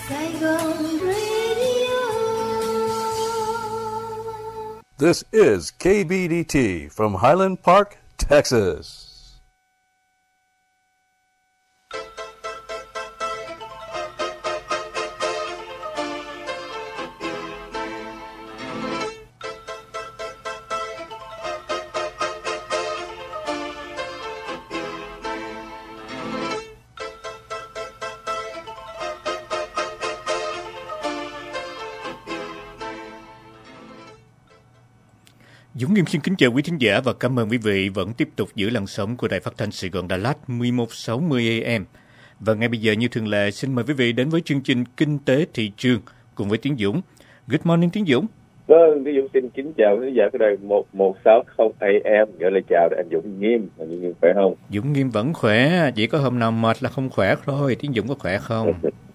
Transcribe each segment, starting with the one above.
Saigon Radio. This is KBDT from Highland Park, Texas. Dũng Nghiêm xin kính chào quý thính giả và cảm ơn quý vị vẫn tiếp tục giữ làn sóng của Đài Phát thanh Sài Gòn Đà Lạt 1160 AM. Và ngay bây giờ như thường lệ xin mời quý vị đến với chương trình Kinh tế thị trường cùng với Tiến Dũng. Good morning Tiến Dũng. Vâng, Tiến Dũng xin kính chào quý thính giả của Đài 1160 AM. Gửi lời chào anh Dũng Nghiêm. Anh Dũng Nghiêm khỏe không? Dũng Nghiêm vẫn khỏe, chỉ có hôm nào mệt là không khỏe thôi. Tiến Dũng có khỏe không?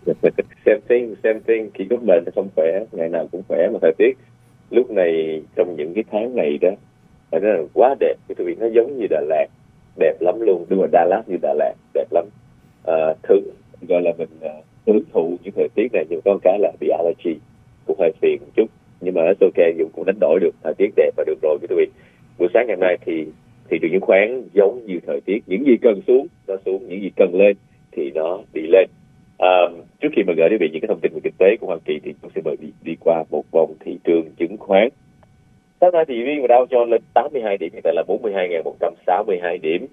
Same thing. Chỉ có bệnh thì không khỏe, ngày nào cũng khỏe mà thời tiết lúc này trong những cái tháng này đó nó là quá đẹp. Cái thứ nó giống như Đà Lạt, đẹp lắm luôn. Đúng rồi, Đà Lạt như Đà Lạt, đẹp lắm. Gọi là mình hưởng thụ những thời tiết này, nhưng có cái là bị allergy cũng hơi phiền một chút, nhưng mà it's okay, Dũng cũng đánh đổi được. Thời tiết đẹp và được rồi quý vị. Buổi sáng ngày hôm nay thì thị trường chứng khoán giống như thời tiết, những gì cần xuống nó xuống, những gì cần lên thì nó đi lên. Trước khi mà gửi đến quý vị những cái thông tin về kinh tế của Hoa Kỳ thì chúng sẽ mời đi qua một vòng thị trường chứng khoán. Sáng nay thì riêng Dow Jones lên 82 điểm, hiện tại là 42.162 điểm,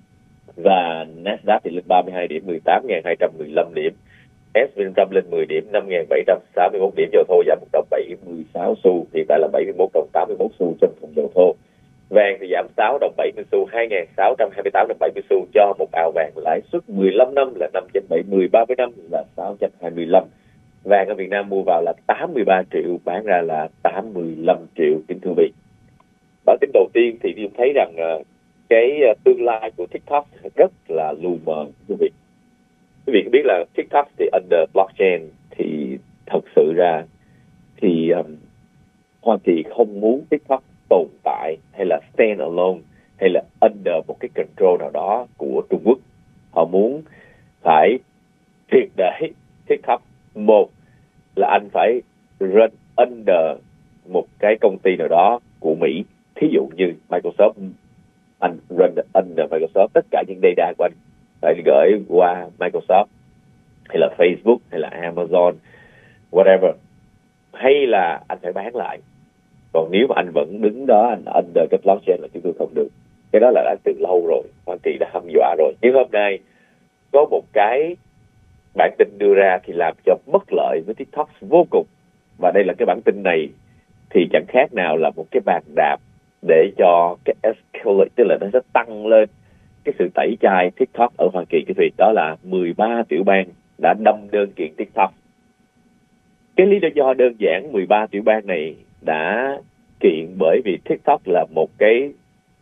và Nasdaq thì lên 32 điểm, 18.215 điểm, S&P 500 lên 10 điểm, 5.761 điểm, dầu thô giảm 1 đồng 76 xu, hiện tại là 71 đồng 81 xu trên thùng dầu thô. Vàng thì giảm 6 đồng 70 xu, 2.628 đồng 70 xu cho một ao vàng. Lãi suất 15 năm là 5.70, 30 năm là 6.25. Vàng ở Việt Nam mua vào là 83 triệu, bán ra là 85 triệu, kính thưa quý vị. Bản tin đầu tiên thì chúng thấy rằng cái tương lai của TikTok rất là lu mờ, quý vị. Quý vị có biết là TikTok thì under blockchain, thì thật sự ra thì Hoa Kỳ không muốn TikTok tồn tại hay là stand alone hay là under một cái control nào đó của Trung Quốc. Họ muốn phải triệt để TikTok. Một là anh phải run under một cái công ty nào đó của Mỹ, thí dụ như Microsoft, anh run under Microsoft, tất cả những data của anh phải gửi qua Microsoft hay là Facebook hay là Amazon whatever, hay là anh phải bán lại. Còn nếu mà anh vẫn đứng đó, anh under cái blockchain là chúng tôi không được. Cái đó là đã từ lâu rồi, Hoa Kỳ đã hăm dọa rồi. Nhưng hôm nay có một cái bản tin đưa ra thì làm cho bất lợi với TikTok vô cùng. Và đây là cái bản tin này thì chẳng khác nào là một cái bàn đạp để cho cái escalate, tức là nó sẽ tăng lên cái sự tẩy chay TikTok ở Hoa Kỳ. Cái việc đó là 13 tiểu bang đã đâm đơn kiện TikTok. Cái lý do đơn giản, 13 tiểu bang này đã kiện bởi vì TikTok là một cái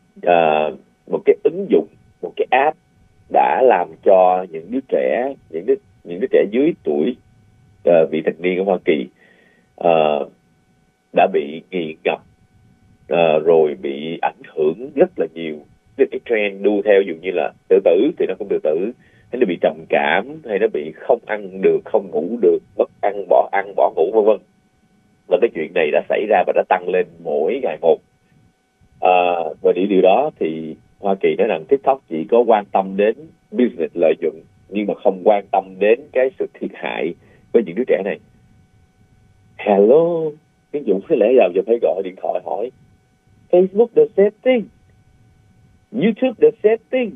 ứng dụng, một cái app đã làm cho những đứa trẻ, những đứa trẻ dưới tuổi vị thành niên ở Hoa Kỳ đã bị nghiện ngập, rồi bị ảnh hưởng rất là nhiều. Cái trend đu theo, dụ như là tự tử thì nó không tự tử, hay nó bị trầm cảm, hay nó bị không ăn được, không ngủ được, mất ăn, bỏ ngủ, vân vân. Và cái chuyện này đã xảy ra và đã tăng lên mỗi ngày một. Và điều đó thì Hoa Kỳ nói rằng TikTok chỉ có quan tâm đến business lợi nhuận, nhưng mà không quan tâm đến cái sự thiệt hại với những đứa trẻ này. Hello, cái Dũng cái lẽ nào giờ phải gọi điện thoại hỏi Facebook the same thing, YouTube the same thing,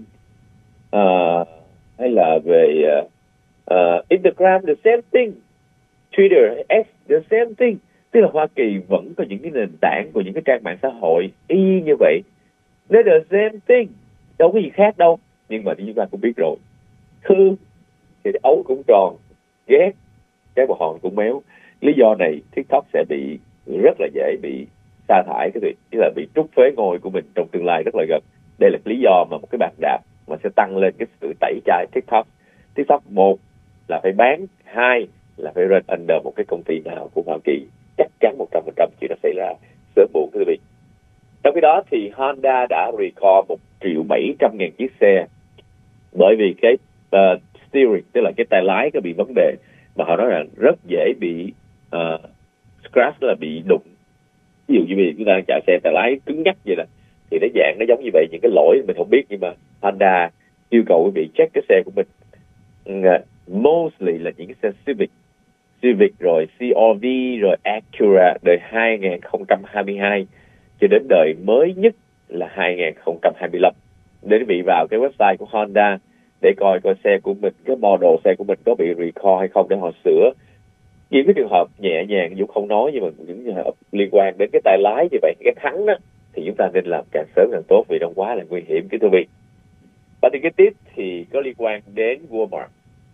hay là về Instagram the same thing, Twitter, X the same thing. Tức là Hoa Kỳ vẫn có những cái nền tảng của những cái trang mạng xã hội y như vậy. Nó the same thing, đâu có gì khác đâu. Nhưng mà chúng ta cũng biết rồi, thương thì ấu cũng tròn, ghét cái bò hòn cũng méo. Lý do này TikTok sẽ bị rất là dễ bị sa thải, cái việc là bị trút phế ngôi của mình trong tương lai rất là gần. Đây là lý do mà một cái bàn đạp mà sẽ tăng lên cái sự tẩy chay TikTok. TikTok, một là phải bán, hai là phải run under một cái công ty nào của Hoa Kỳ. Chắc chắn 100% chuyện nó xảy ra sớm muộn, thưa quý vị. Trong khi đó thì Honda đã recall 1.700.000 chiếc xe bởi vì cái steering, tức là cái tay lái có bị vấn đề. mà họ nói là rất dễ bị scratch, là bị đụng. Ví dụ như vì chúng ta chạy xe tay lái cứng nhắc vậy đó, thì nó dạng nó giống như vậy. Những cái lỗi mình không biết, nhưng mà Honda yêu cầu quý vị check cái xe của mình. Mostly là những cái xe Civic rồi CR-V rồi Acura đời 2022 cho đến đời mới nhất là 2025. Để quý vị vào cái website của Honda để coi xe của mình, cái model xe của mình có bị recall hay không để họ sửa. Những cái trường hợp nhẹ nhàng Dũng không nói, nhưng mà những trường hợp liên quan đến cái tay lái như vậy, cái thắng đó, thì chúng ta nên làm càng sớm càng tốt vì nó quá là nguy hiểm kính thưa quý vị. Và thì cái tiếp thì có liên quan đến Walmart.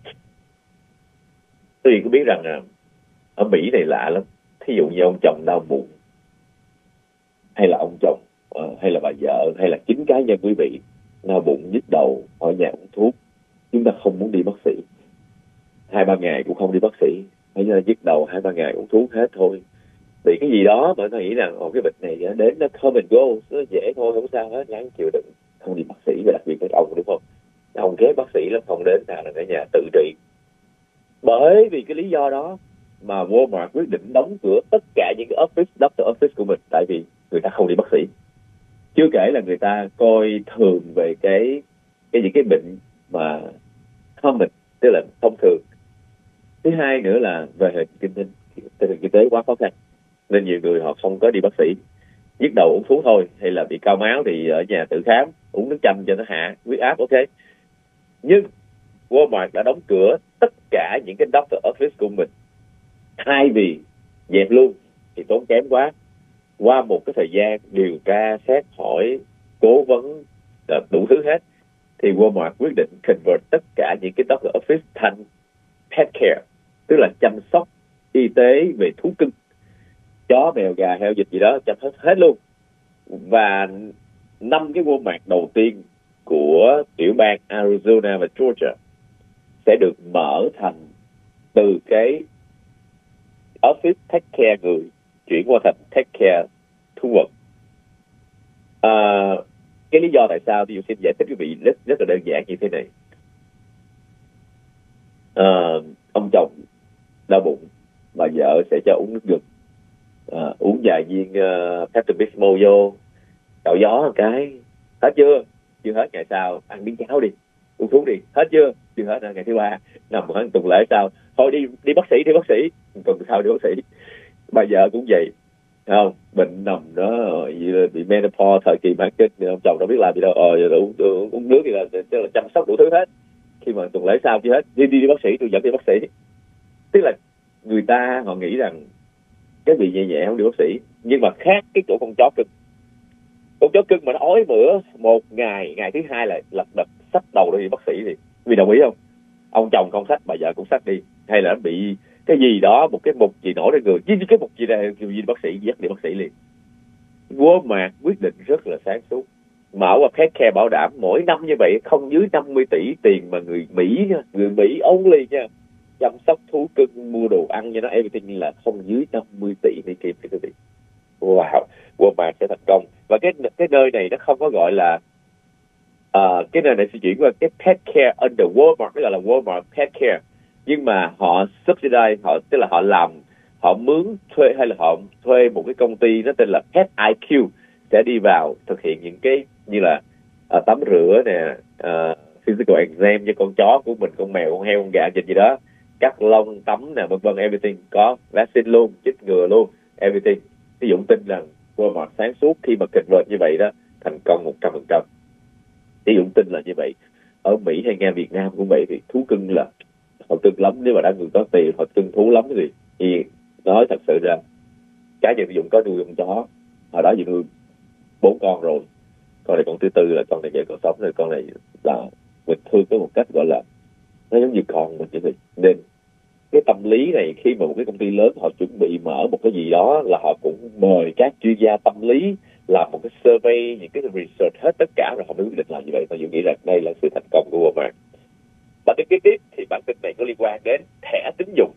Quý vị có biết rằng ở Mỹ này lạ lắm. Thí dụ như ông chồng đau bụng, hay là ông chồng hay là bà vợ, hay là chính cá nhân quý vị đau bụng nhức đầu ở nhà uống thuốc, chúng ta không muốn đi bác sĩ, 2-3 ngày cũng không đi bác sĩ, hay là nhức đầu 2-3 ngày uống thuốc hết thôi. Vì cái gì đó mà người ta nghĩ rằng cái bệnh này đến nó come and go, nó dễ thôi, không sao hết, ráng chịu đựng, không đi bác sĩ. Và đặc biệt với ông, đúng không? Ông ghét bác sĩ lắm, không đến nào là ở nhà tự trị. Bởi vì cái lý do đó mà Walmart quyết định đóng cửa tất cả những cái doctor office của mình, tại vì người ta không đi bác sĩ. Chưa kể là người ta coi thường về những cái bệnh mà common, tức là thông thường. Thứ hai nữa là về hình kinh tế quá khó khăn, nên nhiều người họ không có đi bác sĩ. Nhức đầu uống thuốc thôi, hay là bị cao máu thì ở nhà tự khám, uống nước chanh cho nó hạ huyết áp, ok. Nhưng Walmart đã đóng cửa tất cả những cái doctor office của mình. Thay vì dẹp luôn thì tốn kém quá. Qua một cái thời gian điều tra, xét hỏi, cố vấn, đủ thứ hết, thì Walmart quyết định convert tất cả những cái doctor office thành pet care, tức là chăm sóc y tế về thú cưng, chó, mèo, gà, heo, vịt gì đó, chăm sóc hết luôn. Và 5 cái Walmart đầu tiên của tiểu bang Arizona và Georgia sẽ được mở thành từ cái office take care người chuyển qua thành take care thú vật. Cái lý do tại sao thì tôi xin giải thích quý vị rất là đơn giản như thế này. Ông chồng đau bụng, bà vợ sẽ cho uống nước gừng, uống vài viên Pepto-Bismol vô, cạo gió một cái, hết chưa? Chưa hết, ngày sau ăn miếng cháo đi, uống thuốc đi, hết chưa? Chưa hết, ngày thứ 3 nằm một tuần lễ sau, thôi đi bác sĩ, tuần sau đi bác sĩ. Bà vợ cũng vậy, không, bệnh nằm đó, bị menopause, thời kỳ mãn kinh, ông chồng đâu biết làm gì đâu, uống nước thì là chăm sóc đủ thứ hết. Khi mà tuần lễ sau chưa hết, đi bác sĩ, tôi dẫn đi bác sĩ. Tức là người ta họ nghĩ rằng cái bị nhẹ nhẹ không đi bác sĩ, nhưng mà khác cái chỗ con chó cưng. Con chó cưng mà nó ói mửa một ngày, ngày thứ 2 lại lật đật xách đầu đi bác sĩ, thì vì đồng ý không? Ông chồng không xách, bà vợ cũng xách đi, hay là bị cái gì đó, một cái mục gì nổi lên người, chứ cái mục gì này kêu gì bác sĩ, dắt đi bác sĩ liền. Walmart quyết định rất là sáng suốt, mở qua pet care bảo đảm mỗi năm như vậy không dưới 50 tỷ tiền mà người Mỹ only nha, chăm sóc thú cưng, mua đồ ăn cho nó, everything là không dưới 50 tỷ Mỹ Kim. Quý vị, wow, Walmart sẽ thành công. Và cái nơi này nó không có gọi là cái nơi này sẽ chuyển qua cái pet care under Walmart, nó gọi là Walmart Pet Care, nhưng mà họ subsidize, tức là họ mướn thuê, hay là họ thuê một cái công ty nó tên là Pet IQ sẽ đi vào thực hiện những cái như là tắm rửa nè, physical exam cho con chó của mình, con mèo, con heo, con gà, gì đó, cắt lông, tắm nè, vân vân, everything, có vaccine luôn, chích ngừa luôn, everything. Thì Dũng tin rằng Walmart sáng suốt khi mà convert như vậy đó thành công 100%. Thì Dũng tin là như vậy. Ở Mỹ hay nghe Việt Nam cũng vậy, thì thú cưng là họ cưng lắm, nếu mà đã người có tiền họ cưng thú lắm thì nói thật sự ra cá nhân Dũng có nuôi con chó, hồi đó Dũng nuôi 4 con rồi, con này con thứ 4 là con này giờ còn sống rồi, con này là mình thương với một cách gọi là nó giống như con mình vậy. Nên cái tâm lý này, khi mà một cái công ty lớn họ chuẩn bị mở một cái gì đó là họ cũng mời các chuyên gia tâm lý làm một cái survey, những cái research hết tất cả rồi họ mới quyết định làm như vậy. Và Dũng nghĩ rằng đây là sự thành công của Walmart. Và cái kế tiếp thì bản tin này có liên quan đến thẻ tín dụng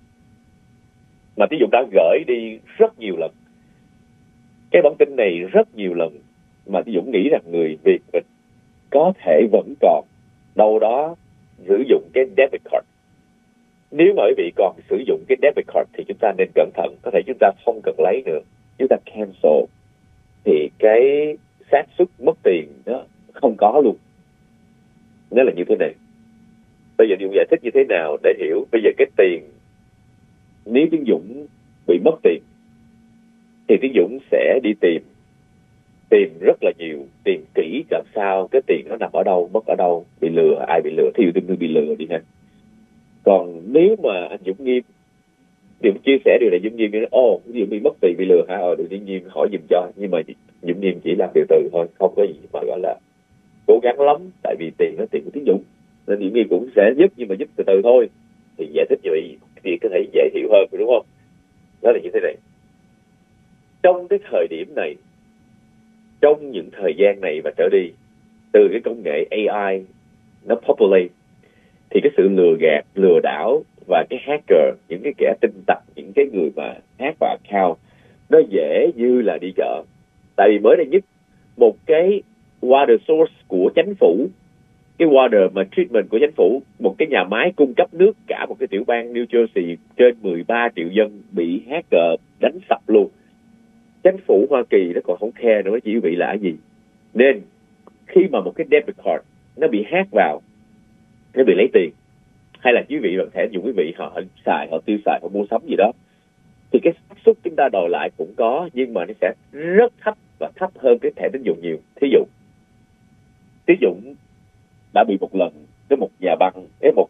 mà tín dụng đã gửi đi rất nhiều lần. Cái bản tin này rất nhiều lần mà tín dụng nghĩ rằng người Việt mình có thể vẫn còn đâu đó sử dụng cái debit card. Nếu mà quý vị còn sử dụng cái debit card thì chúng ta nên cẩn thận, có thể chúng ta không cần lấy nữa, chúng ta cancel thì cái xác suất mất tiền nó không có luôn. Nó là như thế này. Bây giờ Dũng giải thích như thế nào để hiểu. Bây giờ cái tiền, nếu Tiến Dũng bị mất tiền thì Tiến Dũng sẽ đi tìm rất là nhiều, tìm kỹ làm sao cái tiền nó nằm ở đâu, mất ở đâu, bị lừa, ai bị lừa, thí dụ tôi bị lừa đi ha. Còn nếu mà anh Dũng Nghiêm Dũng chia sẻ điều này, Dũng Nghiêm nói ví dụ bị mất tiền, bị lừa hả, được Dũng Nghiêm hỏi giùm cho, nhưng mà Dũng Nghiêm chỉ làm từ từ thôi, không có gì mà gọi là cố gắng lắm, tại vì tiền nó tiền của Tiến Dũng nên Dũng Nghiêm cũng sẽ giúp, nhưng mà giúp từ từ thôi. Thì giải thích như vậy thì có thể dễ hiểu hơn, đúng không? Đó là như thế này. Trong cái thời điểm này, trong những thời gian này và trở đi, từ cái công nghệ AI nó populate, thì cái sự lừa gạt, lừa đảo và cái hacker, những cái kẻ tin tặc, những cái người mà hack vào account, nó dễ như là đi chợ. Tại vì mới đây nhất, một cái water source của chính phủ, cái water mà treatment của chính phủ, một cái nhà máy cung cấp nước cả một cái tiểu bang New Jersey trên 13 triệu dân bị hacker đánh sập luôn. Chính phủ Hoa Kỳ nó còn không care nữa, chỉ bị là cái gì. Nên khi mà một cái debit card nó bị hack vào, nó bị lấy tiền, hay là quý vị bằng thẻ dùng quý vị họ xài, họ tiêu xài, họ mua sắm gì đó, thì cái xác suất chúng ta đòi lại cũng có, nhưng mà nó sẽ rất thấp và thấp hơn cái thẻ tín dụng nhiều. Thí dụ Tiến Dũng đã bị một lần cái một nhà băng,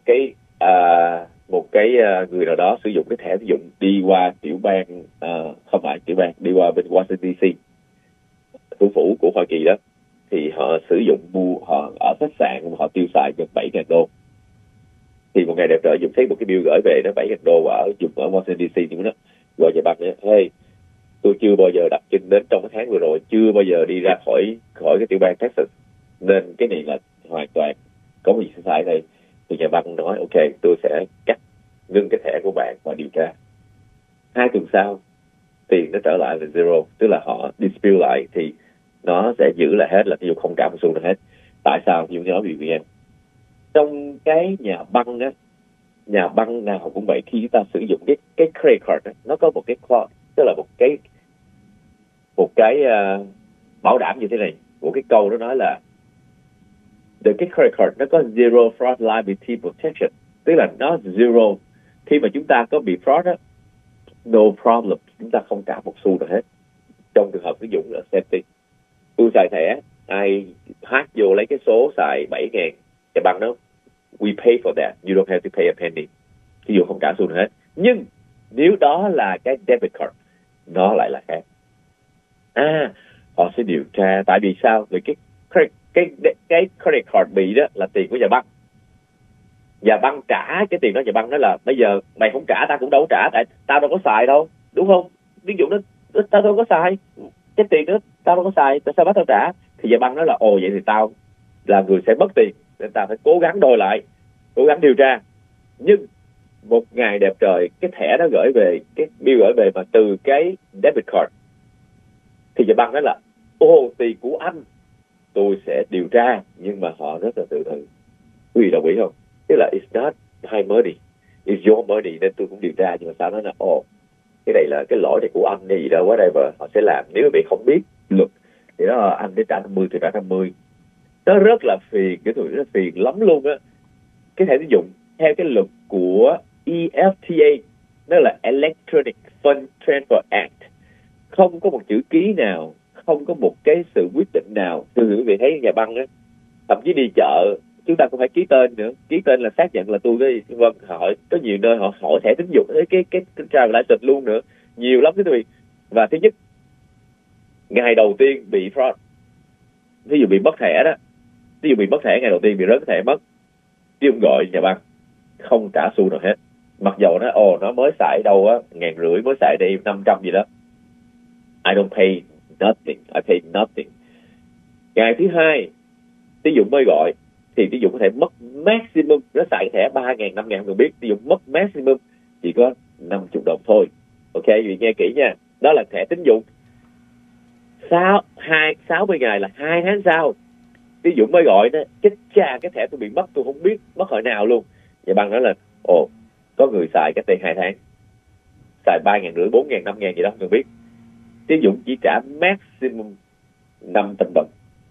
một cái người nào đó sử dụng cái thẻ tín dụng đi qua tiểu bang, không phải tiểu bang, đi qua bên Washington DC, thủ phủ của Hoa Kỳ đó, thì họ sử dụng họ ở khách sạn họ tiêu xài gần $7,000. Thì một ngày đẹp trời Dũng thấy một cái bill gửi về nó $7,000 ở Washington DC, thì nó gọi nhà băng nói, hey, tôi chưa bao giờ đặt chân đến trong cái tháng vừa rồi, chưa bao giờ đi ra khỏi cái tiểu bang Texas, nên cái này là hoàn toàn có gì sai đây. Thì nhà băng nói ok, tôi sẽ ngưng cái thẻ của bạn và điều tra. 2 tuần sau tiền nó trở lại là zero, tức là họ dispute lại thì nó sẽ giữ lại hết, là ví dụ không trả một xu nào hết. Tại sao? Ví dụ như nói BVN, trong cái nhà băng á, nhà băng nào cũng vậy, khi chúng ta sử dụng cái credit card đó, nó có một cái clause, tức là một cái bảo đảm như thế này. Một cái câu đó nói là cái credit card nó có zero fraud liability protection, tức là nó zero. Khi mà chúng ta có bị fraud á, no problem, chúng ta không trả một xu nào hết. Trong trường hợp sử dụng là safety. Tôi xài thẻ, ai hack vô lấy cái số xài 7.000, nhà băng đó, we pay for that, you don't have to pay a penny. Ví dụ không trả xu nào hết. Nhưng nếu đó là cái debit card, nó lại là khác. Họ sẽ điều tra. Tại vì sao? Vì cái credit card bị đó là tiền của nhà băng. Nhà băng trả cái tiền đó, nhà băng nói là bây giờ mày không trả tao cũng đâu trả, tại tao đâu có xài đâu, đúng không? Ví dụ nó tao đâu có xài cái tiền đó, tao đâu có xài, tại sao bắt tao trả? Thì nhà băng nói là vậy thì tao là người sẽ mất tiền, nên tao phải cố gắng đòi lại, cố gắng điều tra. Nhưng một ngày đẹp trời, cái thẻ đó gửi về, cái bill gửi về mà từ cái debit card, thì nhà băng nói là tiền của anh tôi sẽ điều tra, nhưng mà họ rất là từ từ. Quý vị đồng ý không? Tức là it's not my money, it's your money, nên tôi cũng điều tra, nhưng mà sao nó là cái này là cái lỗi này của anh hay gì đó, whatever, họ sẽ làm. Nếu bị không biết luật thì đó là anh để trả 50 thì trả 50. Nó rất là phiền, cái tụi nó phiền lắm luôn á. Cái thẻ tín dụng theo cái luật của EFTA, nó là Electronic Fund Transfer Act, không có một chữ ký nào, không có một cái sự quyết định nào. Từ quý vị thấy nhà băng á, thậm chí đi chợ chúng ta cũng phải ký tên nữa. Ký tên là xác nhận là tôi vâng, họ có nhiều nơi họ hỏi thẻ tín dụng cái travel license luôn nữa, nhiều lắm cái quý. Và thứ nhất, ngày đầu tiên bị fraud, ví dụ bị mất thẻ đó, ví dụ bị mất thẻ ngày đầu tiên, bị rớt thẻ mất, ví dụ gọi nhà băng không trả xu nào hết, mặc dầu nó mới xài đâu á 150, mới xài đây 500 gì đó. I don't pay nothing, I pay nothing. Ngày thứ hai tín dụng mới gọi thì tín dụng có thể mất maximum, nó xài thẻ 3.000, 5.000 không biết, tín dụng mất maximum chỉ có 50 đồng thôi. Ok, vì nghe kỹ nha, đó là thẻ tín dụng. 60 ngày là 2 tháng sau tín dụng mới gọi đó, chết cha, cái thẻ tôi bị mất, tôi không biết mất hồi nào luôn. Nhà băng nói là có có người xài cách đây 2 tháng, xài 3.500, 4.000, 5.000 gì đó không biết. Tín dụng chỉ trả maximum 500 đồng.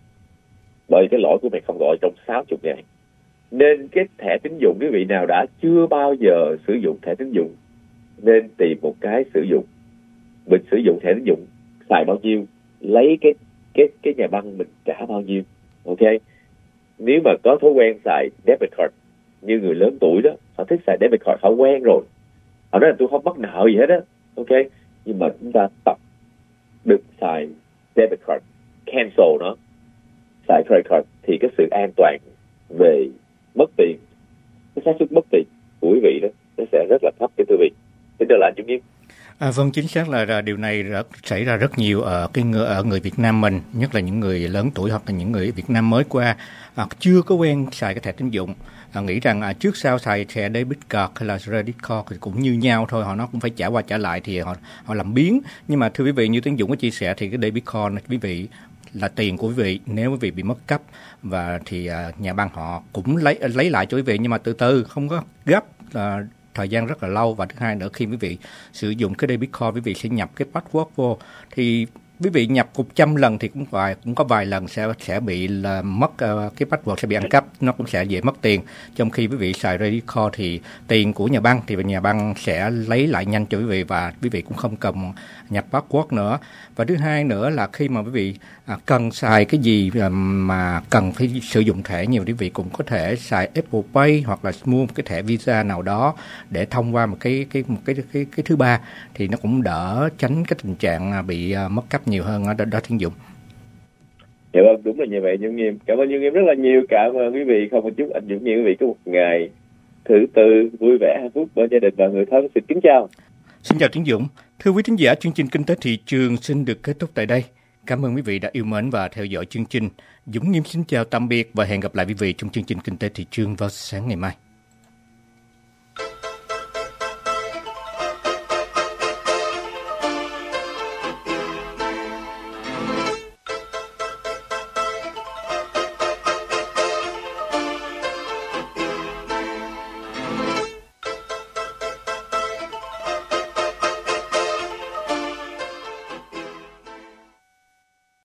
Bởi cái lỗi của mày không gọi trong 60 ngày. Nên cái thẻ tín dụng, quý vị nào đã chưa bao giờ sử dụng thẻ tín dụng nên tìm một cái sử dụng. Mình sử dụng thẻ tín dụng xài bao nhiêu, lấy cái nhà băng mình trả bao nhiêu. Ok. Nếu mà có thói quen xài debit card như người lớn tuổi đó, họ thích xài debit card, họ quen rồi, họ nói là tôi không mắc nợ gì hết á. Ok. Nhưng mà chúng ta tập đừng xài debit card, cancel nó, xài credit card thì cái sự an toàn về mất tiền, cái xác suất mất tiền của quý vị đó nó sẽ rất là thấp, cái quý vị. Thế đó là anh Dũng Nghiêm. Vâng, chính xác là điều này xảy ra rất nhiều ở người Việt Nam mình, nhất là những người lớn tuổi hoặc là những người Việt Nam mới qua chưa có quen xài cái thẻ tín dụng, nghĩ rằng trước sau xài thẻ debit card hay là credit card thì cũng như nhau thôi, nó cũng phải trả qua trả lại thì họ làm biếng. Nhưng mà thưa quý vị, như Tiến Dũng có chia sẻ thì cái debit card này, quý vị là tiền của quý vị, nếu quý vị bị mất cắp và thì nhà băng họ cũng lấy lại cho quý vị, nhưng mà từ từ, không có gấp, thời gian rất là lâu. Và thứ hai nữa, khi quý vị sử dụng cái debit card, quý vị sẽ nhập cái password vô, thì quý vị nhập 100 lần thì cũng có vài lần sẽ bị là mất cái password, sẽ bị ăn cắp, nó cũng sẽ dễ mất tiền. Trong khi quý vị xài credit card thì tiền của nhà băng thì nhà băng sẽ lấy lại nhanh cho quý vị và quý vị cũng không cần nhập password nữa. Và thứ hai nữa là khi mà quý vị cần xài cái gì mà cần phải sử dụng thẻ nhiều, quý vị cũng có thể xài Apple Pay hoặc là mua một cái thẻ Visa nào đó để thông qua một cái thứ ba, thì nó cũng đỡ tránh cái tình trạng bị mất cắp nhiều hơn đó Tiến Dũng. Dạ vâng, đúng là như vậy Dũng Nghiêm. Cảm ơn Dũng Nghiêm rất là nhiều. Cảm ơn quý vị. Không một chút anh Dũng Nghiêm, quý vị có một ngày thứ tư vui vẻ hạnh phúc bên gia đình và người thân. Xin kính chào. Xin chào Tiến Dũng. Thưa quý thính giả, chương trình Kinh tế thị trường xin được kết thúc tại đây. Cảm ơn quý vị đã yêu mến và theo dõi chương trình. Dũng Nghiêm xin chào tạm biệt và hẹn gặp lại quý vị trong chương trình Kinh tế thị trường vào sáng ngày mai.